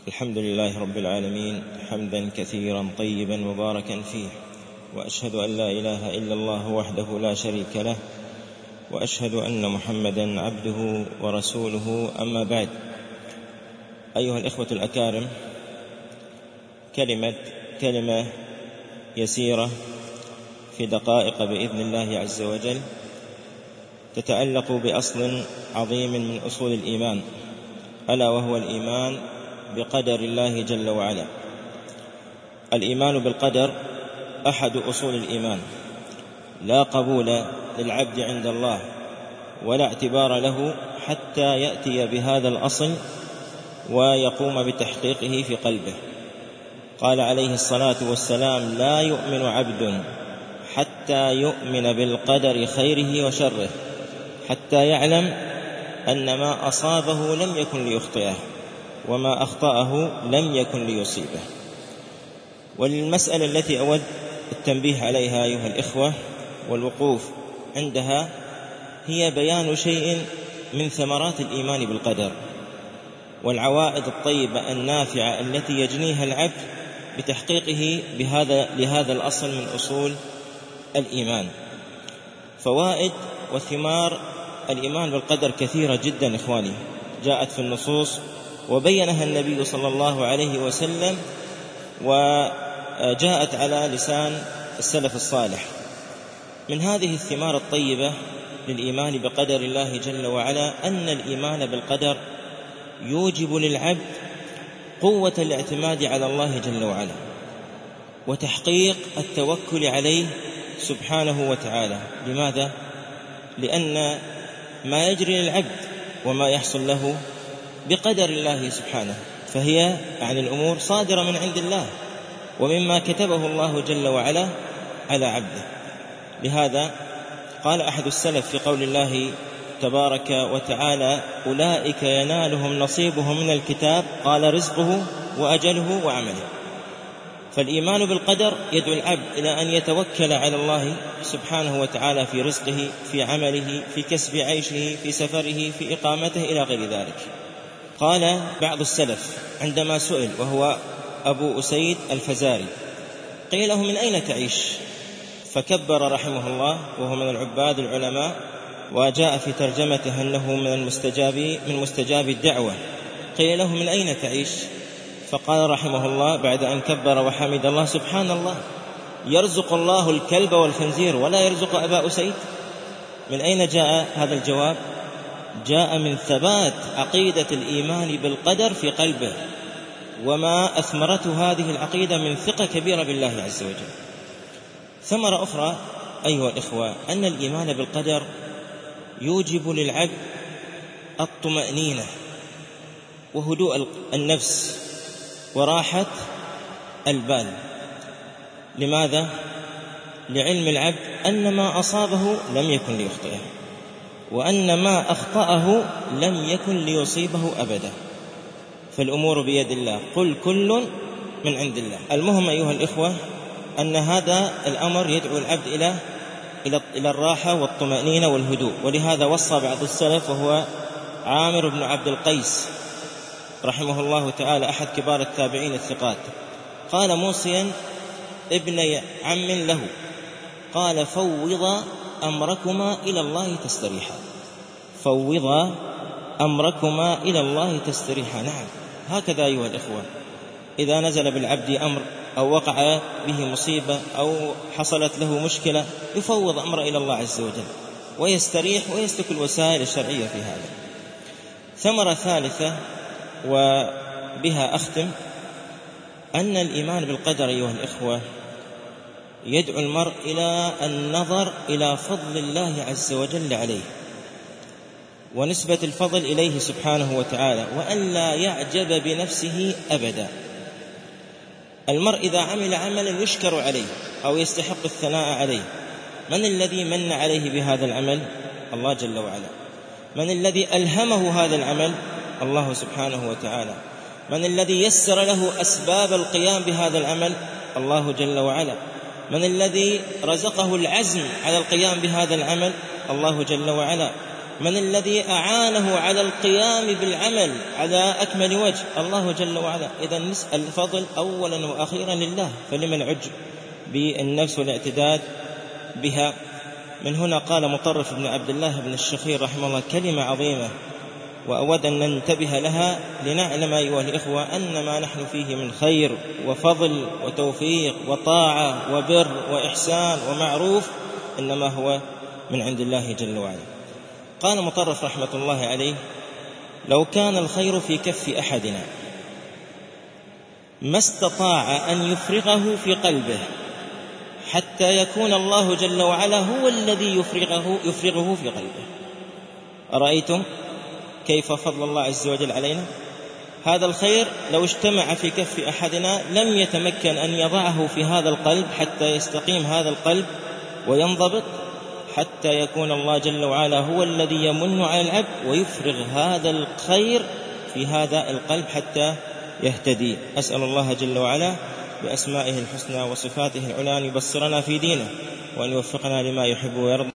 الحمد لله رب العالمين حمدا كثيرا طيبا مباركا فيه، وأشهد أن لا إله إلا الله وحده لا شريك له، وأشهد أن محمدا عبده ورسوله. أما بعد، أيها الإخوة الأكارم، كلمة يسيرة في دقائق بإذن الله عز وجل تتعلق بأصل عظيم من أصول الإيمان، ألا وهو الإيمان بقدر الله جل وعلا. الإيمان بالقدر أحد أصول الإيمان، لا قبول للعبد عند الله ولا اعتبار له حتى يأتي بهذا الأصل ويقوم بتحقيقه في قلبه. قال عليه الصلاة والسلام: لا يؤمن عبد حتى يؤمن بالقدر خيره وشره، حتى يعلم أن ما أصابه لم يكن ليخطئه وما أخطأه لم يكن ليصيبه. والمسألة التي أود التنبيه عليها أيها الإخوة والوقوف عندها هي بيان شيء من ثمرات الإيمان بالقدر والعوائد الطيبة النافعة التي يجنيها العبد بتحقيقه لهذا الأصل من أصول الإيمان. فوائد وثمار الإيمان بالقدر كثيرة جدا إخواني، جاءت في النصوص وبينها النبي صلى الله عليه وسلم، وجاءت على لسان السلف الصالح. من هذه الثمار الطيبة للإيمان بقدر الله جل وعلا أن الإيمان بالقدر يوجب للعبد قوة الاعتماد على الله جل وعلا وتحقيق التوكل عليه سبحانه وتعالى. لماذا؟ لأن ما يجري للعبد وما يحصل له بقدر الله سبحانه، فهي عن الأمور صادرة من عند الله ومما كتبه الله جل وعلا على عبده. لهذا قال أحد السلف في قول الله تبارك وتعالى: أولئك ينالهم نصيبهم من الكتاب، قال: رزقه وأجله وعمله. فالإيمان بالقدر يدعو العبد إلى أن يتوكل على الله سبحانه وتعالى في رزقه، في عمله، في كسب عيشه، في سفره، في إقامته، إلى غير ذلك. قال بعض السلف عندما سئل، وهو أبو أسيد الفزاري، قيل له: من أين تعيش؟ فكبر رحمه الله، وهو من العباد العلماء، وجاء في ترجمته أنه من مستجاب الدعوة. قيل له: من أين تعيش؟ فقال رحمه الله بعد أن كبر وحمد الله: سبحان الله، يرزق الله الكلب والخنزير ولا يرزق أبا أسيد. من أين جاء هذا الجواب؟ جاء من ثبات عقيدة الإيمان بالقدر في قلبه، وما أثمرته هذه العقيدة من ثقة كبيرة بالله عز وجل. ثمرة أخرى أيها الإخوة أن الإيمان بالقدر يوجب للعبد الطمأنينة وهدوء النفس وراحة البال. لماذا؟ لعلم العبد أن ما أصابه لم يكن ليخطئه، وأن ما أخطأه لم يكن ليصيبه أبدا، فالأمور بيد الله، قل كل من عند الله. المهم أيها الإخوة أن هذا الأمر يدعو العبد إلى الراحة والطمأنينة والهدوء. ولهذا وصى بعض السلف، وهو عامر بن عبد القيس رحمه الله تعالى، أحد كبار التابعين الثقات، قال موصيا ابن عم له، قال: فوض أمركما إلى الله تستريحا. فوض أمركما إلى الله تستريحا. نعم، هكذا أيها الإخوة، إذا نزل بالعبد أمر أو وقع به مصيبة أو حصلت له مشكلة يفوض أمر إلى الله عز وجل ويستريح ويسلك الوسائل الشرعية في هذا. ثمرة ثالثة وبها أختم، أن الإيمان بالقدر أيها الإخوة يدعو المرء إلى النظر إلى فضل الله عز وجل عليه ونسبة الفضل إليه سبحانه وتعالى، وأن لا يعجب بنفسه أبدا. المرء إذا عمل عملا يشكر عليه أو يستحق الثناء عليه، من الذي من عليه بهذا العمل؟ الله جل وعلا. من الذي ألهمه هذا العمل؟ الله سبحانه وتعالى. من الذي يسر له أسباب القيام بهذا العمل؟ الله جل وعلا. من الذي رزقه العزم على القيام بهذا العمل؟ الله جل وعلا. من الذي أعانه على القيام بالعمل على أكمل وجه؟ الله جل وعلا. إذن نسأل الفضل أولا وأخيرا لله، فلمن العجب بالنفس والاعتداد بها؟ من هنا قال مطرف بن عبد الله بن الشخير رحمه الله كلمة عظيمة، وأود أن ننتبه لها لنعلم أيها الإخوة أن ما نحن فيه من خير وفضل وتوفيق وطاعة وبر وإحسان ومعروف إنما هو من عند الله جل وعلا. قال مطرف رحمة الله عليه: لو كان الخير في كف أحدنا ما استطاع أن يفرغه في قلبه حتى يكون الله جل وعلا هو الذي يفرغه في قلبه. أرأيتم كيف فضل الله عز وجل علينا؟ هذا الخير لو اجتمع في كف أحدنا لم يتمكن أن يضعه في هذا القلب حتى يستقيم هذا القلب وينضبط، حتى يكون الله جل وعلا هو الذي يمن على العبد ويفرغ هذا الخير في هذا القلب حتى يهتدي. أسأل الله جل وعلا بأسمائه الحسنى وصفاته العلى أن يبصرنا في دينه، وأن يوفقنا لما يحب ويرضى.